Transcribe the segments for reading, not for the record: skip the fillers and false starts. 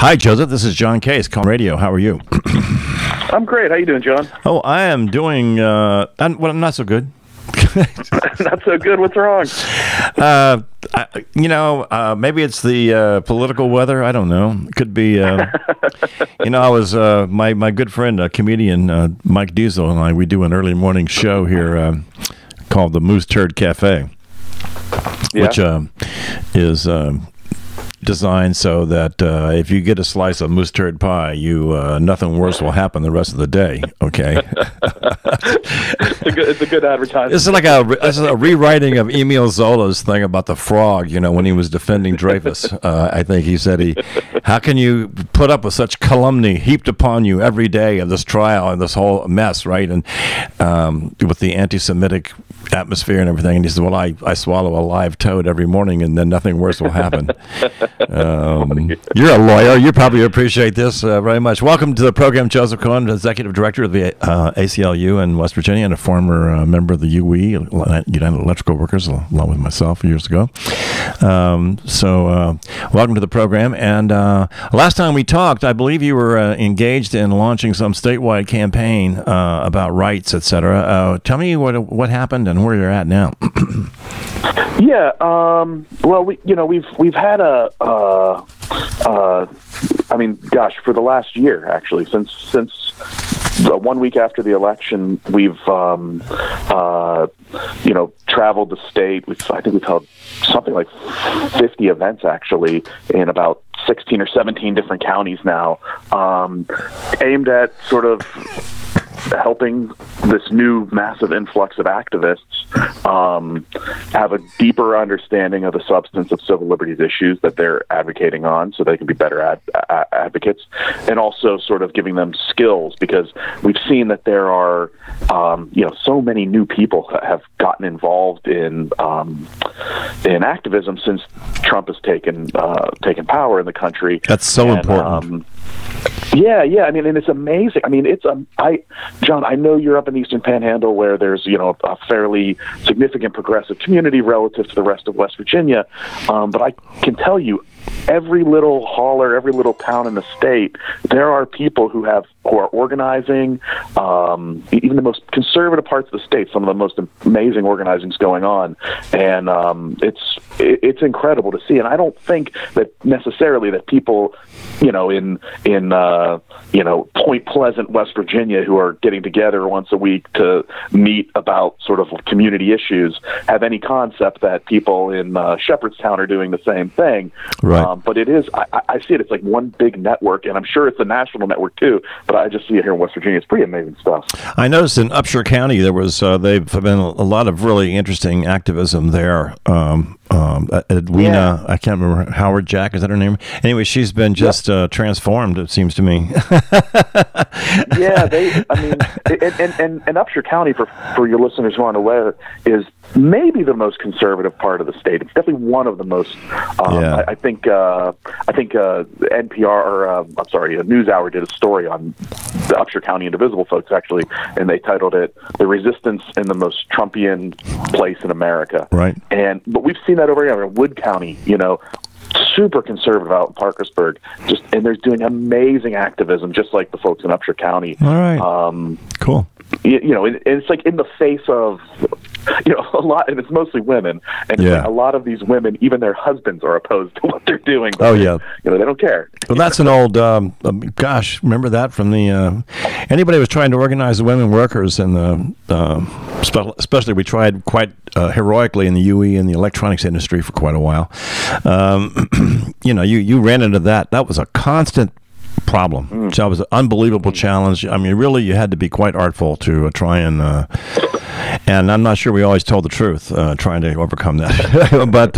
Hi, Joseph. This is John Case, Calm Radio. How are you? I'm great. How you doing, John? Oh, I am doing, I'm not so good. Not so good. What's wrong? Maybe it's the political weather. I don't know. It could be, I was, my good friend, comedian Mike Diesel and I, we do an early morning show here called the Moose Turd Cafe, which is designed so that if you get a slice of moose turd pie, nothing worse will happen the rest of the day. Okay. It's a good advertisement. This is a rewriting of Emile Zola's thing about the frog. When he was defending Dreyfus, I think he said, "How can you put up with such calumny heaped upon you every day of this trial and this whole mess, right?" And with the anti-Semitic atmosphere and everything, and he said, "Well, I swallow a live toad every morning, and then nothing worse will happen." You're a lawyer. You probably appreciate this very much. Welcome to the program, Joseph Cohen, Executive Director of the ACLU in West Virginia and a former member of the UE, United Electrical Workers, along with myself years ago. Welcome to the program. And last time we talked, I believe you were engaged in launching some statewide campaign about rights, et cetera. Tell me what happened and where you're at now. Yeah. Well, we've had for the last year, actually, since 1 week after the election, we've traveled the state. I think we've held something like 50 events, actually, in about 16 or 17 different counties now, aimed at sort of helping this new massive influx of activists have a deeper understanding of the substance of civil liberties issues that they're advocating on, so they can be better advocates, and also sort of giving them skills, because we've seen that there are so many new people have gotten involved in activism since Trump has taken power in the country. That's so important. Yeah. I mean, and it's amazing. I mean, John, I know you're up in the Eastern Panhandle where there's, a fairly significant progressive community relative to the rest of West Virginia. But I can tell you, every little holler, every little town in the state, there are people who are organizing, even the most conservative parts of the state, some of the most amazing organizing's going on. And it's incredible to see. And I don't think that necessarily that people, in Point Pleasant, West Virginia, who are getting together once a week to meet about sort of community issues, have any concept that people in Shepherdstown are doing the same thing. Right. But it is, I see it, it's like one big network, and I'm sure it's a national network too, but I just see it here in West Virginia. It's pretty amazing stuff. I noticed in Upshur County there was, they've been a lot of really interesting activism there. Edwina, I can't remember, Howard Jack, is that her name? Anyway, she's been just transformed, it seems to me. Yeah, and Upshur County, for your listeners who aren't aware, is maybe the most conservative part of the state. It's definitely one of the most. I think NPR, or NewsHour did a story on the Upshur County Indivisible folks, actually, and they titled it "The Resistance in the Most Trumpian Place in America." Right. But we've seen that over here in Wood County, super conservative out in Parkersburg, and they're doing amazing activism, just like the folks in Upshur County. All right. Cool. It's like in the face of, a lot, and it's mostly women, and like a lot of these women, even their husbands are opposed to what they're doing. But they don't care. Well, that's an old, remember that from the, anybody who was trying to organize the women workers, and especially we tried quite heroically in the UE and the electronics industry for quite a while. You ran into that. That was a constant problem. That was an unbelievable challenge. I mean, really, you had to be quite artful to try and I'm not sure we always told the truth trying to overcome that. But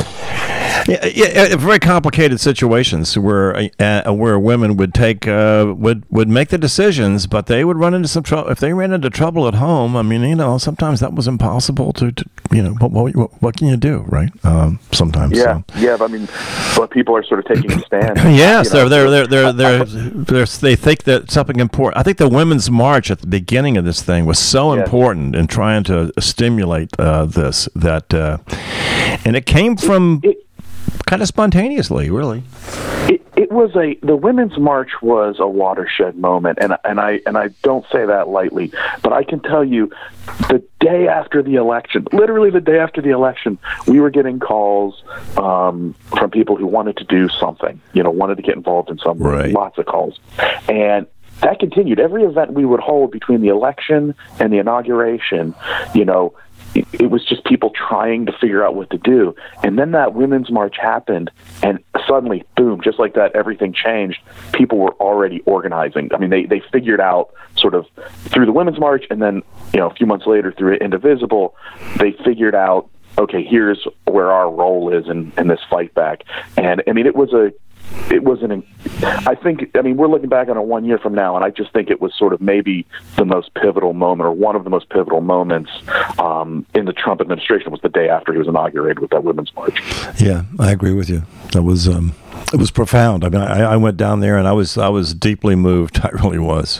very complicated situations where women would take would make the decisions, but they would run into some trouble. If they ran into trouble at home, I mean, sometimes that was impossible to what can you do, right? Sometimes. Yeah, but I mean, but people are sort of taking a stand. Yes, they think that something important. I think the Women's March at the beginning of this thing was so important in trying to stimulate this, and it came from kind of spontaneously, really. It was the Women's March was a watershed moment, and I don't say that lightly, but I can tell you, the day after the election, literally the day after the election, we were getting calls from people who wanted to do something, wanted to get involved in something. Right. Lots of calls, and that continued. Every event we would hold between the election and the inauguration, it was just people trying to figure out what to do. And then that Women's March happened, and suddenly, boom, just like that, everything changed. People were already organizing. I mean, they figured out sort of through the Women's March, and then, a few months later through Indivisible, they figured out, okay, here's where our role is in this fight back. And, I mean, we're looking back on it 1 year from now, and I just think it was sort of maybe the most pivotal moment, or one of the most pivotal moments in the Trump administration, was the day after he was inaugurated with that Women's March. Yeah, I agree with you. That was it was profound. I mean, I went down there, and I was deeply moved. I really was.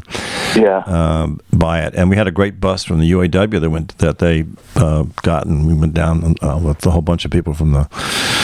By it, and we had a great bus from the UAW that they got, and we went down with a whole bunch of people from the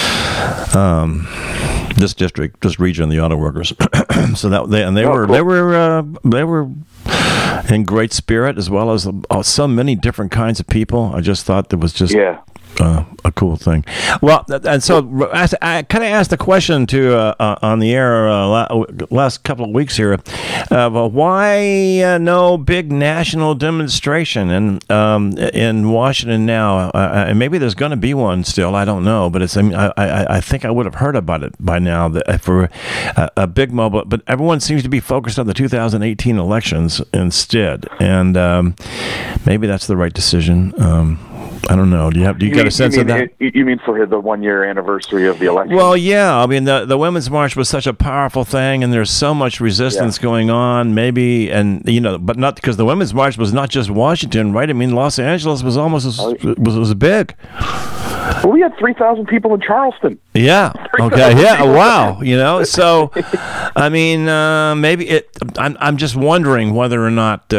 this region, the auto workers. So that they were in great spirit, as well as so many different kinds of people. I just thought there was just a cool thing. Well, and so I kind of asked the question to on the air last couple of weeks here. Why no big national demonstration in Washington now? And maybe there's going to be one still. I don't know, but I think I would have heard about it by now for a big mobile. But everyone seems to be focused on the 2018 elections instead, and maybe that's the right decision. I don't know. Do you get a sense of that? You mean for the 1 year anniversary of the election? Well, yeah. I mean, the Women's March was such a powerful thing, and there's so much resistance going on. Maybe, and but not because the Women's March was not just Washington, right? I mean, Los Angeles was almost was big. Well, we had 3,000 people in Charleston. Yeah. Okay. Yeah. Wow. So, I mean, maybe I'm just wondering whether or not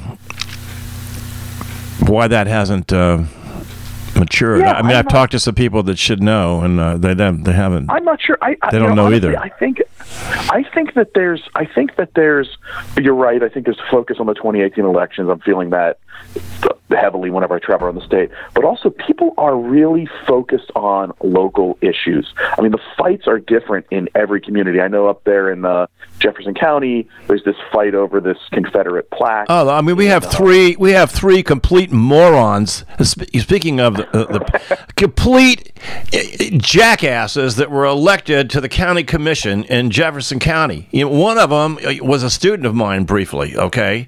why that hasn't matured. Yeah, I mean, I've talked to some people that should know, and they haven't. I'm not sure. They don't know honestly, either. I think that there's. You're right. I think there's focus on the 2018 elections. I'm feeling that heavily whenever I travel around the state. But also, people are really focused on local issues. I mean, the fights are different in every community. I know up there in Jefferson County, there's this fight over this Confederate plaque. Oh, I mean, we have three complete morons. Speaking of the complete jackasses that were elected to the county commission in Jefferson County. One of them was a student of mine briefly. Okay,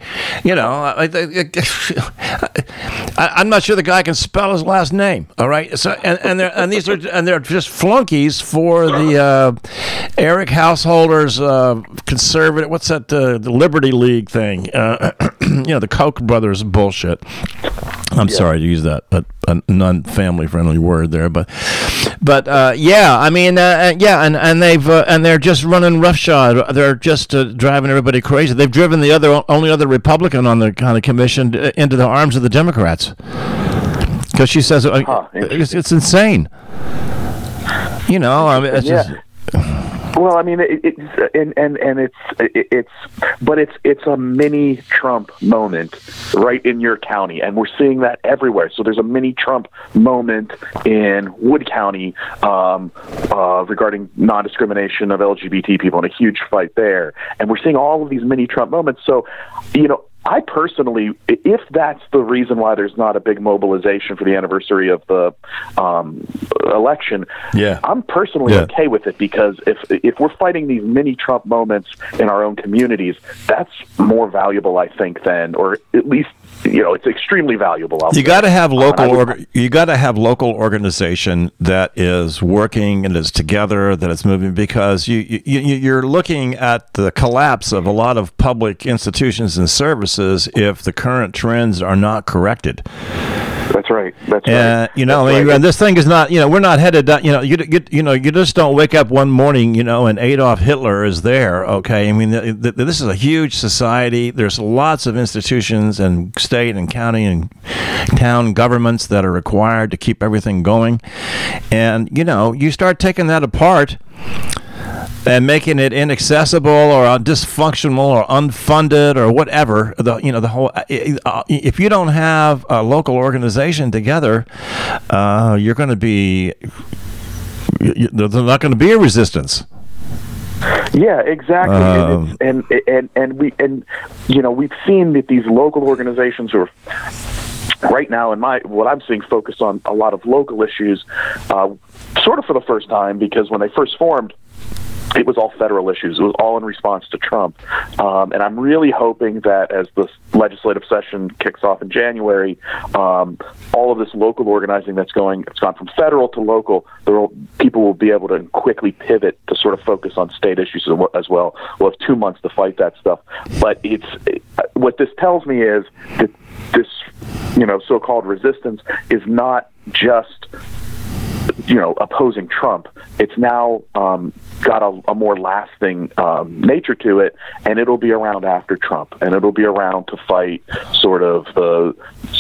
I'm not sure the guy can spell his last name. All right, so and they're just flunkies for the Eric Householder's conservative. What's that? The Liberty League thing. The Koch brothers bullshit. I'm sorry to use that, but a non-family friendly word there, but yeah, I mean, and they're just running roughshod. They're just driving everybody crazy. They've driven the only other Republican on the county commission into the arms of the Democrats because she says it's insane. I mean, it's just. Well, I mean, it's a mini Trump moment right in your county, and we're seeing that everywhere. So there's a mini Trump moment in Wood County regarding non-discrimination of LGBT people, and a huge fight there. And we're seeing all of these mini Trump moments. So, I personally, if that's the reason why there's not a big mobilization for the anniversary of the election, I'm personally okay with it, because if we're fighting these mini Trump moments in our own communities, that's more valuable, I think, than, or at least, it's extremely valuable. You got to have you got to have local organization that is working and is together, that is moving, because you're looking at the collapse of a lot of public institutions and services if the current trends are not corrected. That's right. That's right. And this thing is not. We're not headed down. You just don't wake up one morning, and Adolf Hitler is there. Okay, I mean, this is a huge society. There's lots of institutions and state and county and town governments that are required to keep everything going, and you start taking that apart and making it inaccessible or dysfunctional or unfunded or whatever. The whole. If you don't have a local organization together, you're going to be. There's not going to be a resistance. Yeah, exactly. We've seen that these local organizations are. Right now, what I'm seeing focused on a lot of local issues, sort of for the first time, because when they first formed, it was all federal issues. It was all in response to Trump. And I'm really hoping that as the legislative session kicks off in January, all of this local organizing it's gone from federal to local, people will be able to quickly pivot to sort of focus on state issues as well. We'll have 2 months to fight that stuff. But what this tells me is that this, so-called resistance is not just opposing Trump. It's now got a more lasting nature to it, and it'll be around after Trump, and it'll be around to fight sort of the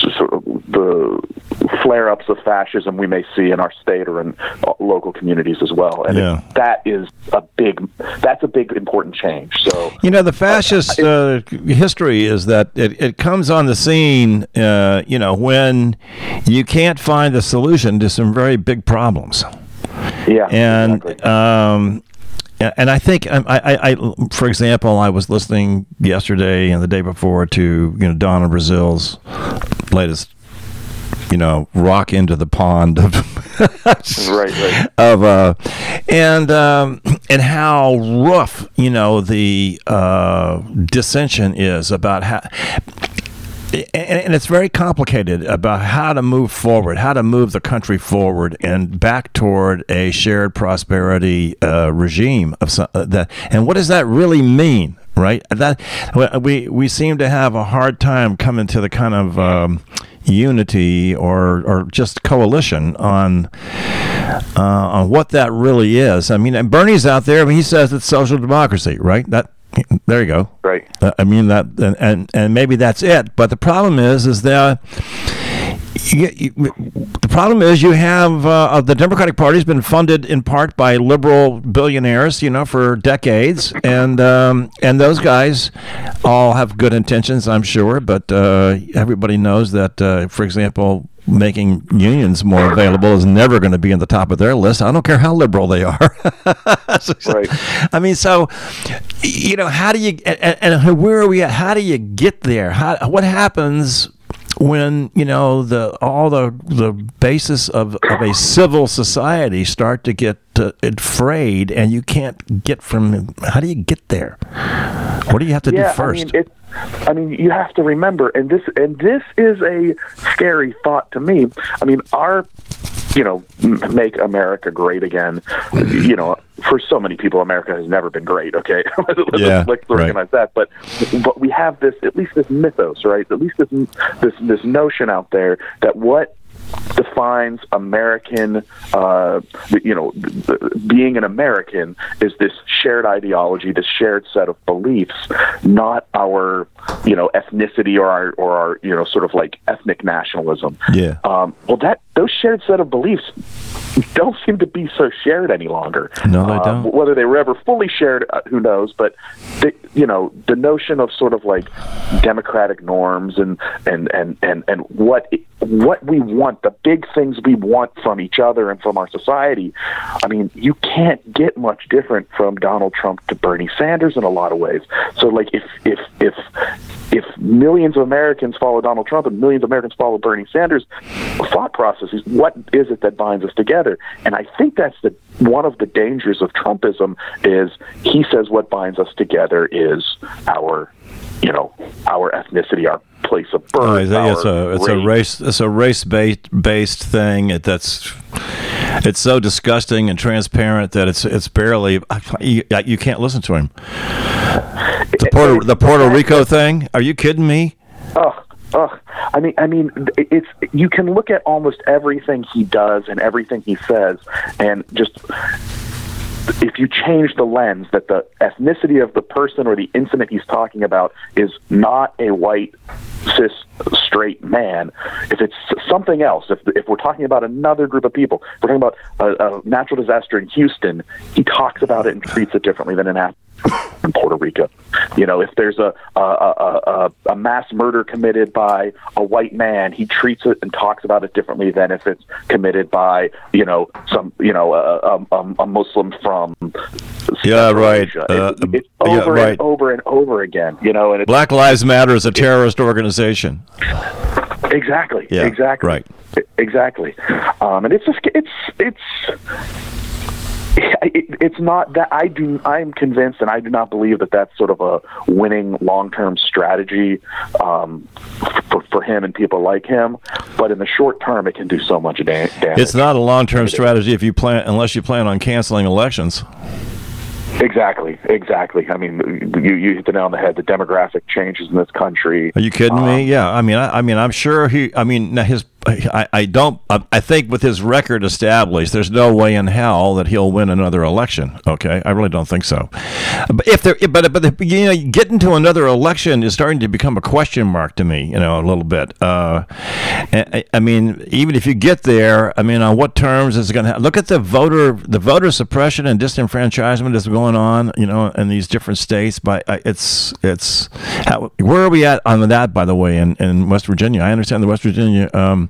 flare-ups of fascism we may see in our state or in local communities as well. And that's a big important change. So the fascist history is that it comes on the scene when you can't find the solution to some very big problems. Yeah, and exactly. And I think I for example, I was listening yesterday and the day before to Donna Brazil's latest rock into the pond of right. of and how rough the dissension is about how. And it's very complicated about how to move forward, how to move the country forward and back toward a shared prosperity regime of that. And what does that really mean, right? That we seem to have a hard time coming to the kind of unity or just coalition on what that really is. I mean, and Bernie's out there. I mean, he says it's social democracy, right? There you go. Right. I mean that, and maybe that's it. But the problem is that the problem is you have the Democratic Party has been funded in part by liberal billionaires, for decades, and those guys all have good intentions, I'm sure. But everybody knows that, for example, making unions more available is never going to be in the top of their list. I don't care how liberal they are. Right. I mean, so, how do you, and where are we at? How do you get there? What happens when, all the basis of a civil society start to get frayed and you can't get how do you get there? What do you have to do first? I mean, you have to remember, and this is a scary thought to me. I mean, our, make America great again. For so many people, America has never been great. Okay, let's recognize that. But we have this mythos, right? At least this notion out there that what defines American, being an American is this shared ideology, this shared set of beliefs, not our, ethnicity or our, sort of like ethnic nationalism. Yeah. Those shared set of beliefs don't seem to be so shared any longer. No, they don't. Whether they were ever fully shared, who knows? But the notion of sort of like democratic norms and what we want, the big things we want from each other and from our society. I mean, you can't get much different from Donald Trump to Bernie Sanders in a lot of ways. So, like, if millions of Americans follow Donald Trump and millions of Americans follow Bernie Sanders, the thought process is, what is it that binds us together? And I think that's one of the dangers of Trumpism is he says what binds us together is our ethnicity, our place of birth. It's a race-based thing. It's so disgusting and transparent that it's barely you can't listen to him. The Puerto Rico thing? Are you kidding me? Oh, I mean, it's, you can look at almost everything he does and everything he says, and just, if you change the lens that the ethnicity of the person or the incident he's talking about is not a white, cis, straight man, if it's something else, if we're talking about another group of people, if we're talking about a natural disaster in Houston, he talks about it and treats it differently than in Puerto Rico. You know, if there's a mass murder committed by a white man, he treats it and talks about it differently than if it's committed by, you know, some, you know, a Muslim from right. Asia. It's over and over and over again. You know, and Black Lives Matter is a terrorist organization. Exactly. Yeah, exactly. Right. Exactly. And it's just it's not that I'm convinced, and I do not believe that that's sort of a winning long-term strategy for him and people like him. But in the short term, it can do so much damage. It's not a long-term strategy unless you plan on canceling elections. Exactly. I mean, you hit the nail on the head. The demographic changes in this country. Are you kidding me? Yeah. I mean, I'm sure I think with his record established, there's no way in hell that he'll win another election. Okay, I really don't think so. But you know, getting to another election is starting to become a question mark to me. You know, a little bit. I mean, even if you get there, I mean, on what terms is it going to? Look at the voter suppression and disenfranchisement is going on. You know, in these different states. But where are we at on that? By the way, in West Virginia, I understand the West Virginia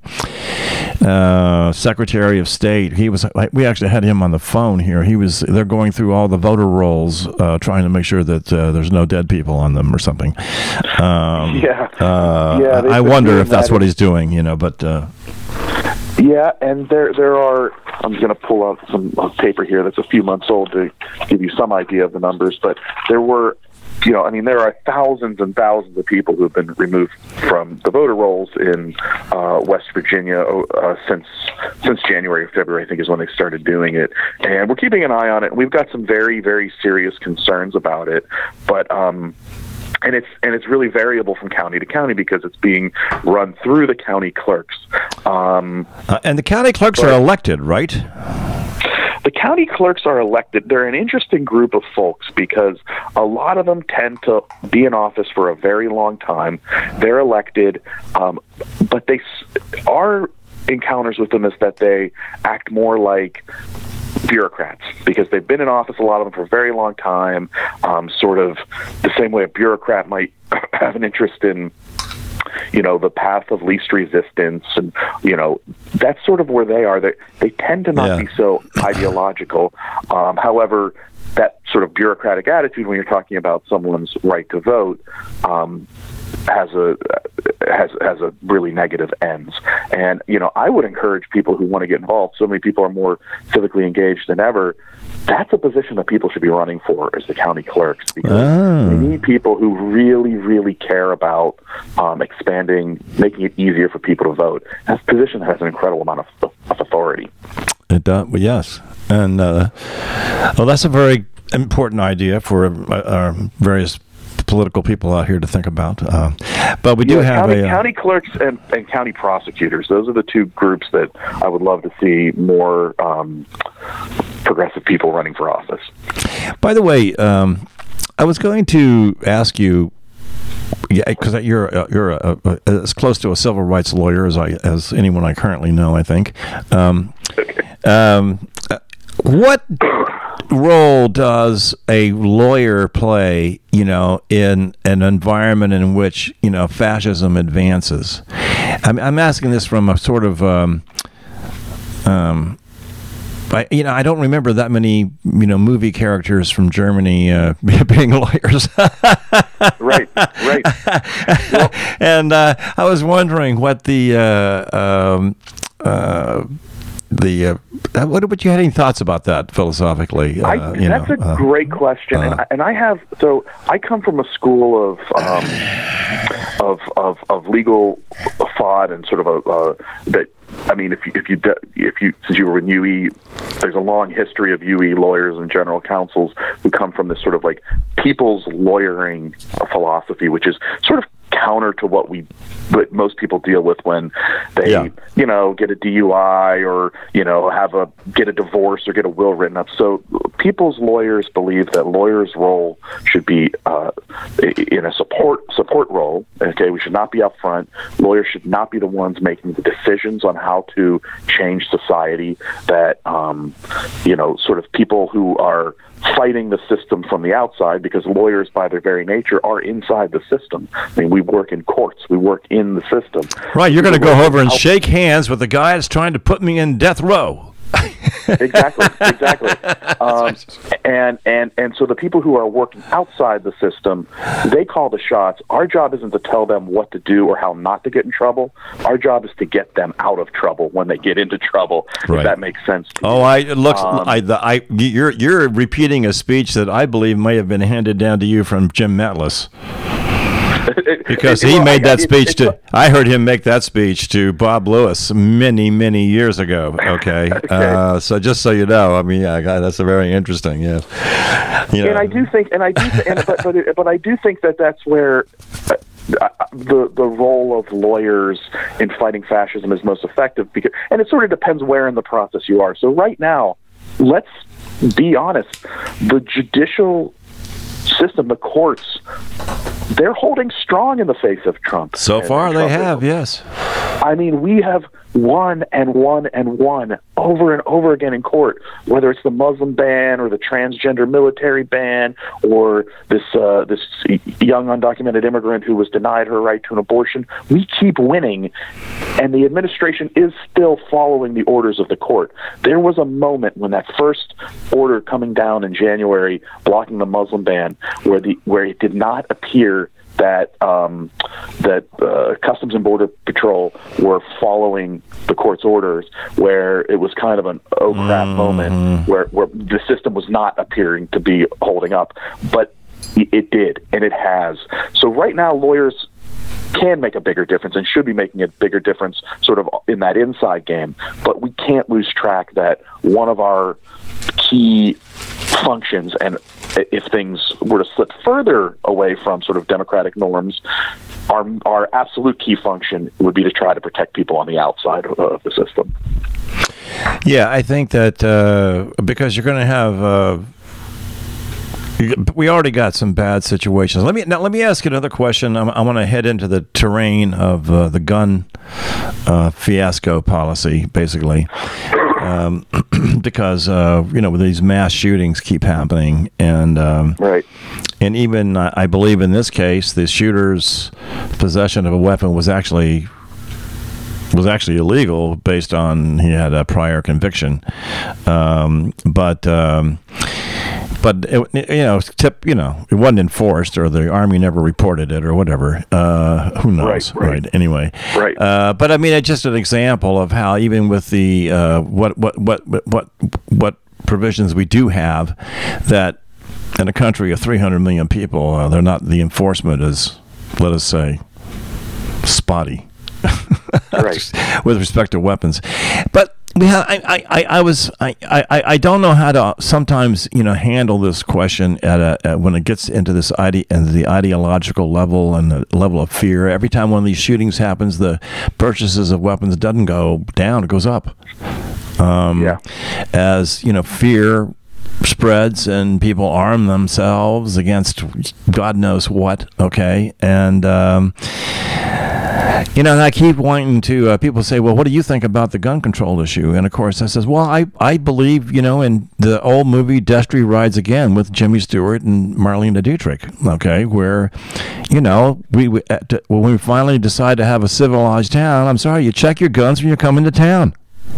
Secretary of State. We actually had him on the phone here. They're going through all the voter rolls, trying to make sure that there's no dead people on them or something. I wonder if that's what he's doing. You know, but. Yeah, and there are. I'm going to pull out some paper here that's a few months old to give you some idea of the numbers. But there were, you know, I mean, there are thousands and thousands of people who have been removed from the voter rolls in West Virginia since January or February, I think, is when they started doing it. And we're keeping an eye on it. We've got some very, very serious concerns about it. But and it's really variable from county to county because it's being run through the county clerks. And the county clerks are elected, right? The county clerks are elected. They're an interesting group of folks because a lot of them tend to be in office for a very long time. They're elected, but our encounters with them is that they act more like bureaucrats because they've been in office, a lot of them, for a very long time, sort of the same way a bureaucrat might have an interest in, you know, the path of least resistance, and, you know, that's sort of where they are. They tend to not be so ideological. However, that sort of bureaucratic attitude when you're talking about someone's right to vote has a really negative ends. And, you know, I would encourage people who want to get involved. So many people are more civically engaged than ever. That's a position that people should be running for as the county clerks, because we need people who really, really care about making it easier for people to vote. That's a position that has an incredible amount of authority. It does, yes. And that's a very important idea for our various political people out here to think about. But we do have county clerks and county prosecutors. Those are the two groups that I would love to see more progressive people running for office. By the way, I was going to ask you, because you're as close to a civil rights lawyer as anyone I currently know, I think. What role does a lawyer play, you know, in an environment in which, you know, fascism advances? I'm asking this from a sort of, I don't remember that many, you know, movie characters from Germany being lawyers. Right. Well, and I was wondering what what you had any thoughts about that philosophically? That's a great question, and I come from a school of legal thought and sort of that. I mean, if you since you were in UE, there's a long history of UE lawyers and general counsels who come from this sort of like people's lawyering philosophy, which is sort of counter to what most people deal with when they, get a DUI or, get a divorce or get a will written up. So people's lawyers believe that lawyers' role should be in a support role. Okay, we should not be up front. Lawyers should not be the ones making the decisions on how to change society. That, sort of people who are fighting the system from the outside, because lawyers by their very nature are inside the system. I mean, we work in courts, we work in the system. Right, you're going to go over and shake hands with the guy that's trying to put me in death row. Exactly. And so the people who are working outside the system, they call the shots. Our job isn't to tell them what to do or how not to get in trouble. Our job is to get them out of trouble when they get into trouble. Right. If that makes sense to you. You're repeating a speech that I believe may have been handed down to you from Jim Matlis. Because he made that speech I heard him make that speech to Bob Lewis many, many years ago. Okay. So just so you know, I mean, that's a very interesting, yeah. And I do think, but I do think that that's where the role of lawyers in fighting fascism is most effective, and it sort of depends where in the process you are. So right now, let's be honest, the judicial system, the courts, they're holding strong in the face of Trump. So far, they have, yes. I mean, we have won and won and won over and over again in court, whether it's the Muslim ban or the transgender military ban or this young undocumented immigrant who was denied her right to an abortion. We keep winning, and the administration is still following the orders of the court. There was a moment when that first order coming down in January blocking the Muslim ban where it did not appear that Customs and Border Patrol were following the court's orders, where it was kind of an oh crap moment where the system was not appearing to be holding up, but it did, and it has. So right now, lawyers can make a bigger difference and should be making a bigger difference sort of in that inside game, but we can't lose track that one of our key functions, and if things were to slip further away from sort of democratic norms, our absolute key function would be to try to protect people on the outside of the system. Yeah, I think that because you're going to have we already got some bad situations. Let me ask you another question. I want to head into the terrain of the gun fiasco policy, basically, because these mass shootings keep happening, and right. And even I believe in this case, the shooter's possession of a weapon was actually illegal based on he had a prior conviction, but it wasn't enforced, or the Army never reported it, or whatever. Who knows? Right. Anyway. Right. But I mean, it's just an example of how even with the what provisions we do have, that in a country of 300 million people, the enforcement is, let us say, spotty. Right. With respect to weapons, but I don't know how to sometimes handle this question when it gets into the ideological level and the level of fear. Every time one of these shootings happens, the purchases of weapons doesn't go down; it goes up. As fear spreads and people arm themselves against God knows what. Okay, and I keep wanting to, people say, well, what do you think about the gun control issue? And of course I says, well, I believe, in the old movie Destry Rides Again with Jimmy Stewart and Marlene Dietrich, okay, where, when we finally decide to have a civilized town, I'm sorry, you check your guns when you come into town.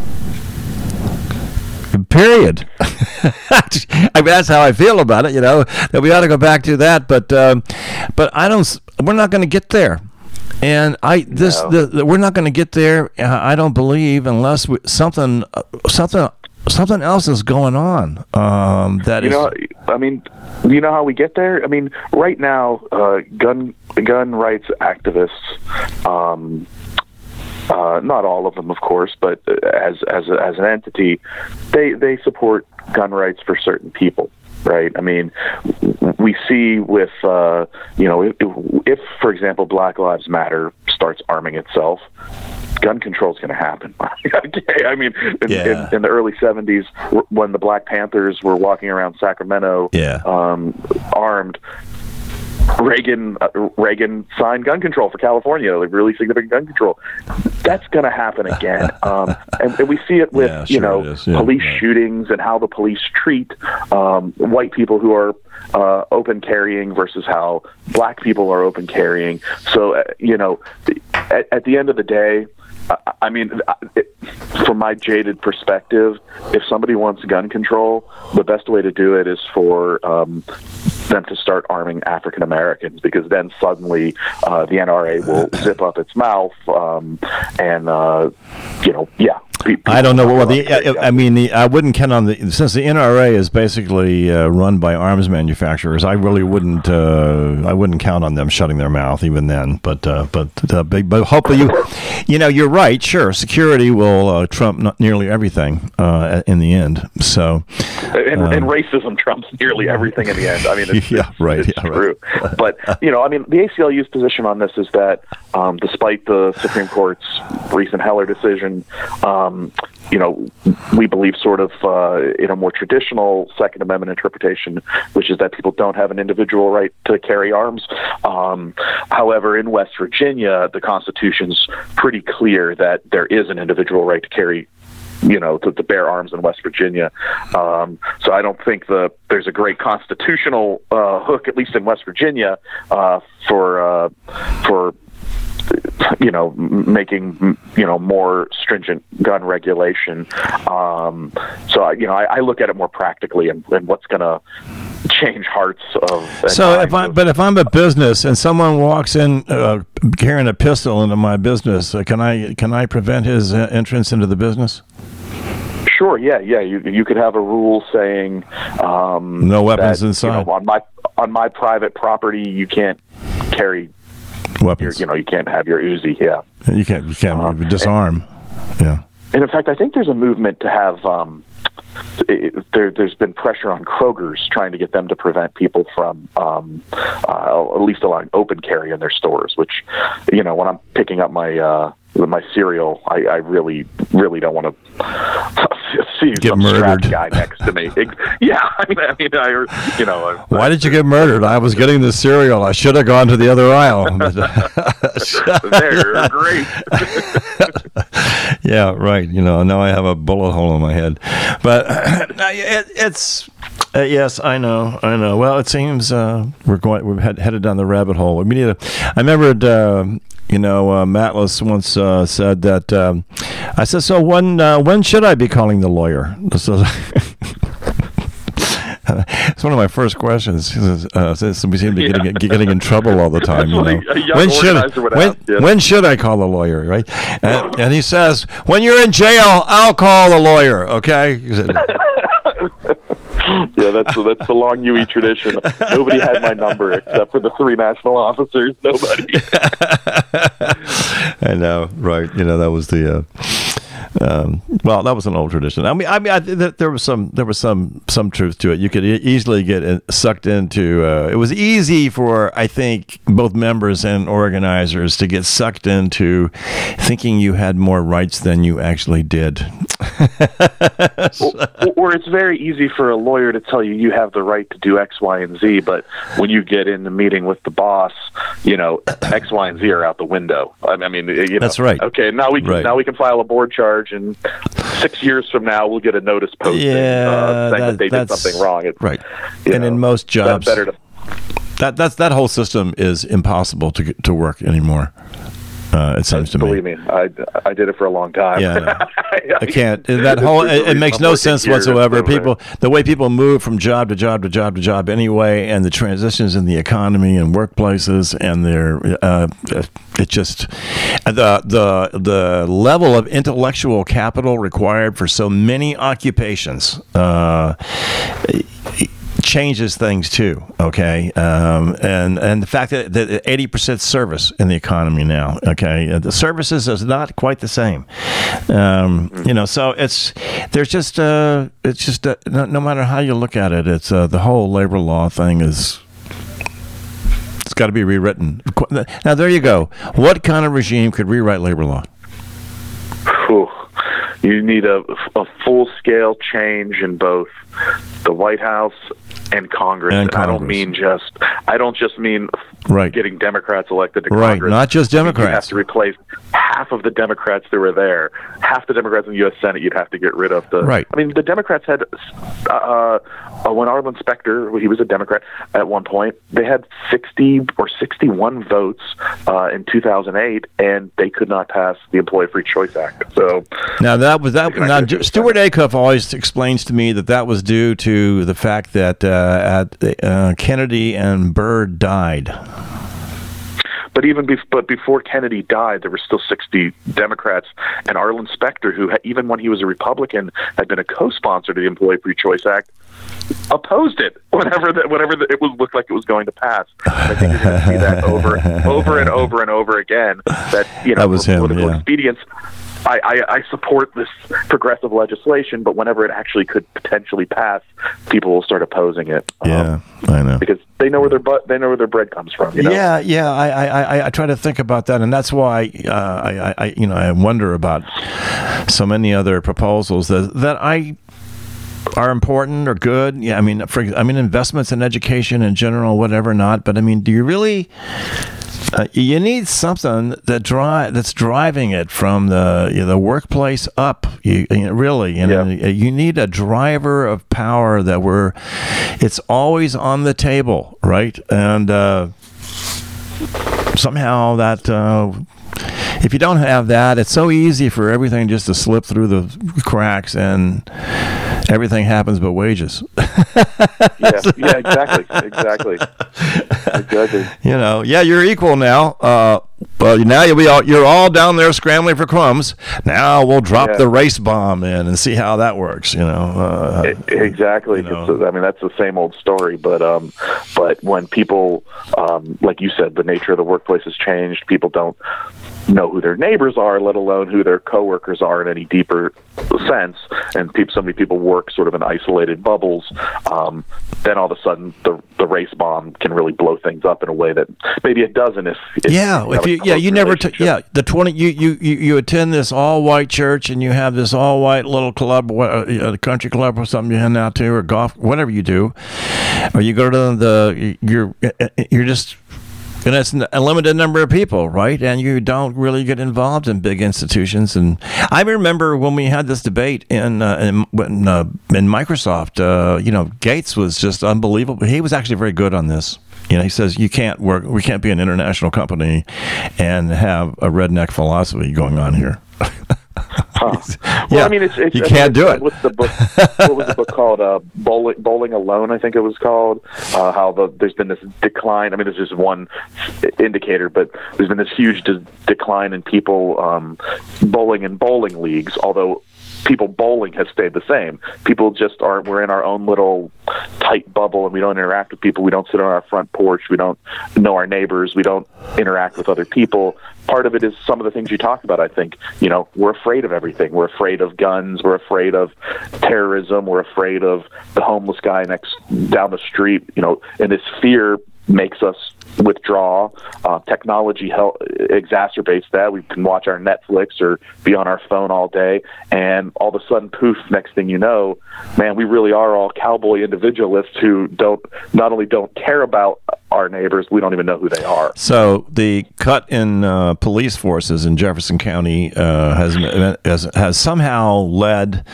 Period. I mean, that's how I feel about it, that we ought to go back to that, but we're not going to get there. And we're not going to get there. I don't believe unless something else is going on. I mean, you know how we get there? I mean, right now, gun rights activists, not all of them, of course, but as an entity, they support gun rights for certain people. Right. I mean, we see with, if, for example, Black Lives Matter starts arming itself, gun control is going to happen. Okay, I mean, in the early 70s, when the Black Panthers were walking around Sacramento armed, Reagan signed gun control for California, like really significant gun control. That's going to happen again, and we see it with police shootings and how the police treat white people who are open carrying versus how black people are open carrying. So at the end of the day, I mean, from my jaded perspective, if somebody wants gun control, the best way to do it is for them to start arming African Americans, because then suddenly the NRA will zip up its mouth I don't know. Well, I wouldn't count on since the NRA is basically run by arms manufacturers. I really wouldn't. I wouldn't count on them shutting their mouth even then. But hopefully you're right. Sure, security will trump nearly everything in the end. So, and racism trumps nearly everything in the end. I mean, it's true. Right. But the ACLU's position on this is that despite the Supreme Court's recent Heller decision, we believe sort of in a more traditional Second Amendment interpretation, which is that people don't have an individual right to carry arms. However, in West Virginia, the Constitution's pretty clear that there is an individual right to carry to bear arms in West Virginia. So I don't think there's a great constitutional hook, at least in West Virginia, for making more stringent gun regulation. So I look at it more practically and what's going to change hearts of. So if I'm a business and someone walks in carrying a pistol into my business, can I prevent his entrance into the business? Sure. Yeah. You could have a rule saying no weapons inside. On my private property, you can't carry weapons. You can't have your Uzi. Yeah. You can't disarm. And in fact, I think there's a movement to have. There's been pressure on Kroger's trying to get them to prevent people from at least allowing open carry in their stores. Which, when I'm picking up my cereal, I really don't want to see get some murdered guy next to me. Why did you get murdered? I was getting the cereal. I should have gone to the other aisle. They're great. Yeah, right. Now I have a bullet hole in my head. But it's yes, I know. Well, it seems we're headed down the rabbit hole. I remembered. Matlis once said that. I said, so when should I be calling the lawyer? It's one of my first questions. Since we seem to be getting in trouble all the time. When should I call the lawyer? Right? And he says, when you're in jail, I'll call the lawyer. Okay. Yeah, that's the long UE tradition. Nobody had my number except for the 3 national officers. Nobody. I know, right? That was the. That was an old tradition. There was some truth to it. You could easily get sucked into. It was easy for, I think, both members and organizers to get sucked into thinking you had more rights than you actually did. Or it's very easy for a lawyer to tell you have the right to do X, Y, and Z, but when you get in the meeting with the boss, X, Y, and Z are out the window. That's right. Okay, now we can file a board charge, and 6 years from now we'll get a notice posting saying that they did something wrong. Right. And in most jobs, better to. That whole system is impossible to work anymore. It seems to me. Believe me, I did it for a long time. Yeah, I can't. That whole it makes no sense whatsoever. The way people move from job to job to job to job anyway, and the transitions in the economy and workplaces, and it just the level of intellectual capital required for so many occupations. Changes things too, okay, and the fact that 80% service in the economy now, okay, the services is not quite the same, so it's just no matter how you look at it, it's the whole labor law thing is It's got to be rewritten. Now, there you go. What kind of regime could rewrite labor law? Whew. You need a full-scale change in both the White House and Congress. And Congress. I don't just mean right. getting Democrats elected to right. Congress. Not just Democrats. You have to replace half of the Democrats that were there. Half the Democrats in the U.S. Senate, you'd have to get rid of. Right. I mean, the Democrats had, when Arlen Specter, he was a Democrat at one point, they had 60 or 61 votes in 2008, and they could not pass the Employee Free Choice Act. So now Stuart Acuff always explains to me that was due to the fact that Kennedy and Byrd died. But before Kennedy died, there were still 60 Democrats, and Arlen Specter, who even when he was a Republican, had been a co-sponsor to the Employee Free Choice Act, opposed it whenever it looked like it was going to pass. I think you're going to see that over and over and over again. That was him. Political Yeah. expedience. I support this progressive legislation, but whenever it actually could potentially pass, people will start opposing it. Yeah, I know, because they know where their bread comes from. You know? Yeah. I try to think about that, and that's why I wonder about so many other proposals that are important or good. Yeah, I mean, investments in education in general, whatever not. But I mean, do you really? You need something that's driving it from the workplace up. You need a driver of power it's always on the table, right? And somehow that. If you don't have that, it's so easy for everything just to slip through the cracks, and everything happens but wages. Exactly. You're equal now. Well, now you're all down there scrambling for crumbs. Now we'll drop the race bomb in and see how that works. Exactly. That's the same old story. But when people, like you said, the nature of the workplace has changed. People don't know who their neighbors are, let alone who their coworkers are in any deeper sense. And so many people work sort of in isolated bubbles. Then all of a sudden, the race bomb can really blow things up in a way that maybe it doesn't. You attend this all white church, and you have this all white little club, country club or something you hang out to, or golf, whatever you do, or you go to you're just. And it's a limited number of people, right? And you don't really get involved in big institutions. And I remember when we had this debate in Microsoft, Gates was just unbelievable. He was actually very good on this. He says we can't be an international company and have a redneck philosophy going on here. It's you can't do it. What's the book? What was the book called? Bowling Alone, I think it was called. There's been this decline. I mean, this is one indicator, but there's been this huge decline in people bowling in bowling leagues. Although people bowling has stayed the same. People just we're in our own little tight bubble, and we don't interact with people. We don't sit on our front porch. We don't know our neighbors. We don't interact with other people. Part of it is some of the things you talk about, I think. We're afraid of everything. We're afraid of guns. We're afraid of terrorism. We're afraid of the homeless guy down the street. And this fear makes us withdraw. Technology exacerbates that. We can watch our Netflix or be on our phone all day, and all of a sudden, poof, next thing you know, man, we really are all cowboy individualists who not only don't care about our neighbors, we don't even know who they are. So the cut in police forces in Jefferson County has somehow led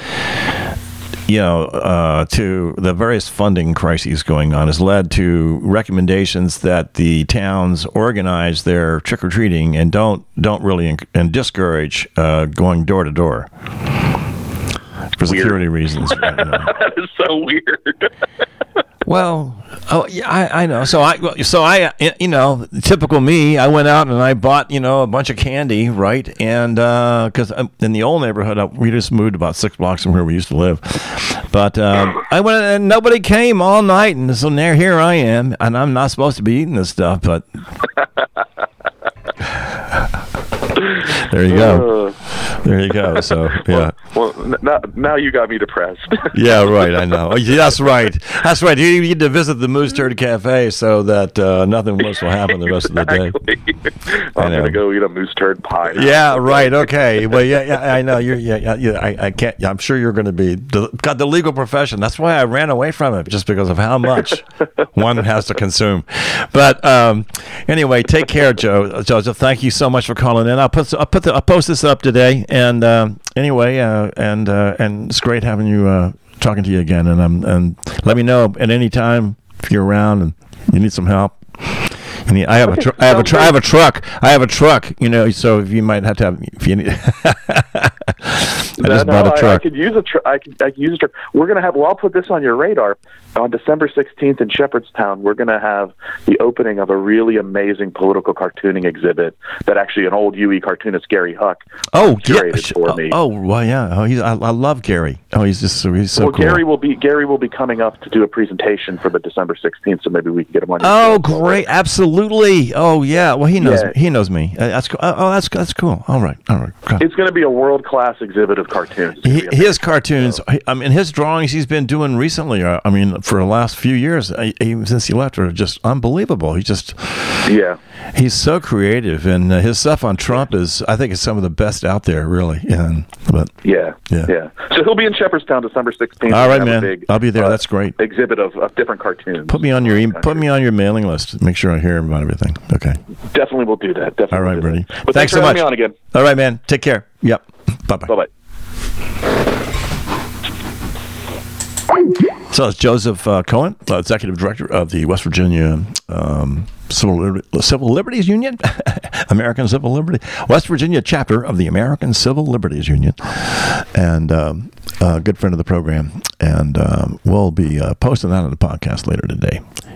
to the various funding crises going on, has led to recommendations that the towns organize their trick-or-treating and don't really and discourage going door to door for security reasons. That is so weird. Well, I know. So I, typical me, I went out and I bought, a bunch of candy, right? And because in the old neighborhood, we just moved about 6 blocks from where we used to live. But I went and nobody came all night, and so here I am, and I'm not supposed to be eating this stuff, but there you go. There you go. So yeah. Well, now you got me depressed. Yeah, right. I know. That's right. That's right. You need to visit the Moose Turd Cafe so that nothing worse will happen the rest of the day. I'm gonna go eat a moose turd pie now. Yeah, right. Okay. Well, yeah. I know. I can't. I'm sure you're going to be got the legal profession. That's why I ran away from it, just because of how much one has to consume. But anyway, take care, Joseph. Thank you so much for calling in. I'll post this up today. And anyway, and it's great having you talking to you again. And let me know at any time if you're around and you need some help. I have a truck. I have a truck. You know, so if you might have to have, if you need. I just bought a truck. I could use a truck. I could use a truck. We're gonna have. Well, I'll put this on your radar. On December 16th in Shepherdstown, we're gonna have the opening of a really amazing political cartooning exhibit that actually an old UE cartoonist, Gary Huck, curated for me. Oh, well, yeah. Oh, I love Gary. Oh, he's so cool. Gary will be coming up to do a presentation for the December 16th, so maybe we can get him on. Oh, great! Absolutely. Oh, yeah. Well, he knows. Yeah. He knows me. That's cool. Oh, that's cool. All right. It's going to be a world-class exhibit of cartoons. His cartoons. I mean, his drawings he's been doing recently. I mean, for the last few years, since he left, are just unbelievable. He's so creative, and his stuff on Trump is, I think, is some of the best out there, really. Yeah. So he'll be in Shepherdstown December 16th. All right, man. I'll be there. That's great. Exhibit of different cartoons. Put me on your mailing list. Make sure I hear about everything. Okay. Definitely will do that. Definitely. All right, Bernie. But thanks so much. Me on again. All right, man. Take care. Yep. Bye-bye. Bye-bye. So it's Joseph Cohen, Executive Director of the West Virginia Civil Liberties Union, American Civil Liberty, West Virginia chapter of the American Civil Liberties Union, and a good friend of the program. And we'll be posting that on the podcast later today.